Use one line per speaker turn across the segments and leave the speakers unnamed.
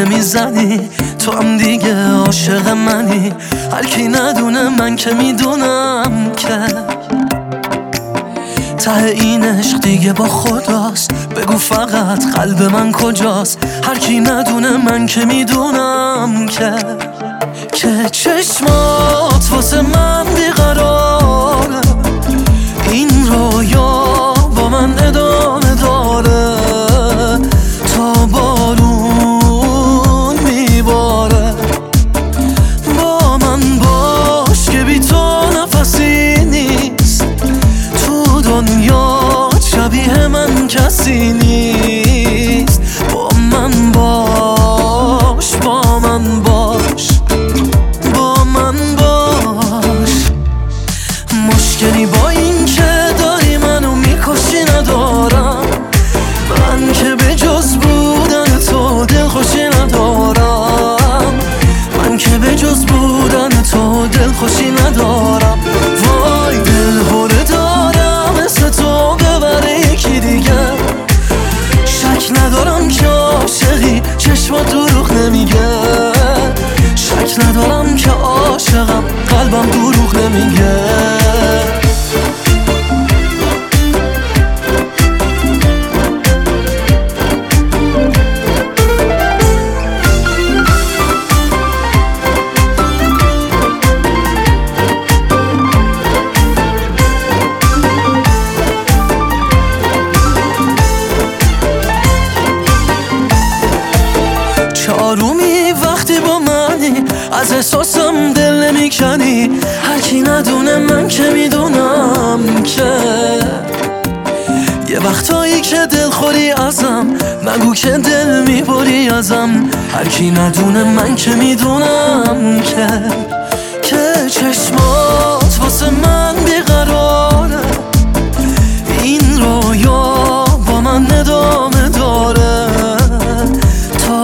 نمیزنی، تو هم دیگه عاشق منی. هر کی ندونه من که میدونم که ته این عشق دیگه با خداست. بگو فقط قلب من کجاست؟ هر کی ندونه من که میدونم که چشمات واسه من بیقراره. این رویا با من ادامه داره تا بارون میباره. با من باش که بی تو نفسی نیست، تو دنیا شبیه من کسی نیست. با من باش، با من باش، با من باش. مشکلی با این که داری منو میکشی ندارم، من که به جز بودن تو دلخوشی ندارم، من که به جز بودن تو دلخوشی ندارم. وای دلهوره دارم مثل تو ببره یکی دیگه. شک ندارم که عاشقی، چشمات دروغ نمیگه. شک ندارم که عاشقم، قلبم دروغ نمیگه. آرومی وقتی با منی، از احساسم دل نمیکنی. هر کی ندونه من که میدونم که یه وقتایی که دل خوری ازم، نگو که دل میبری ازم. هر کی ندونه من که میدونم که چشمات واسه من بیقراره. این رویا با من ادامه داره تا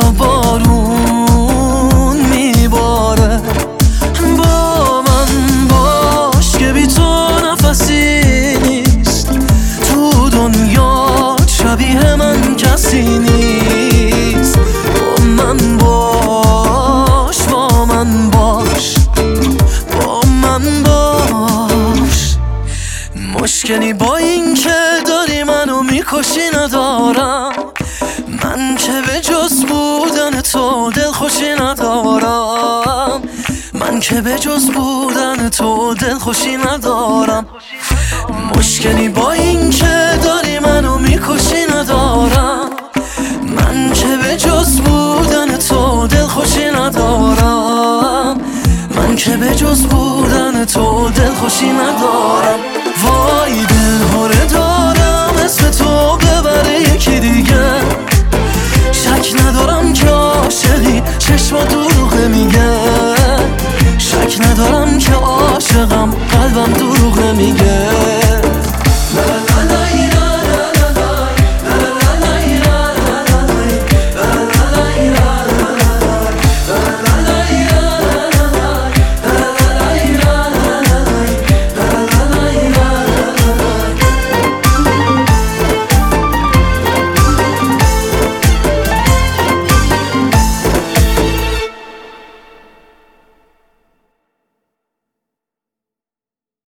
بارون میباره. با من باش که بی تو نفسی نیست، تو دنیا شبیه من کسی نیست. با من باش، با من باش، با من باش. مشکلی با این که داری منو میکشی ندارم، من که به جز بودن تو دلخوشی ندارم، من که به جز بودن تو دلخوشی ندارم. مشکلی با این که داری منو میکشی ندارم، من که به جز بودن تو دلخوشی ندارم، من که به جز بودن تو دلخوشی ندارم. وای دلهوره دارم مثل تو ببره یکی دیگه. شک ندارم که عاشقی، چشمات دروغ نمیگه. شک ندارم که عاشقم، قلبم دروغ نمیگه.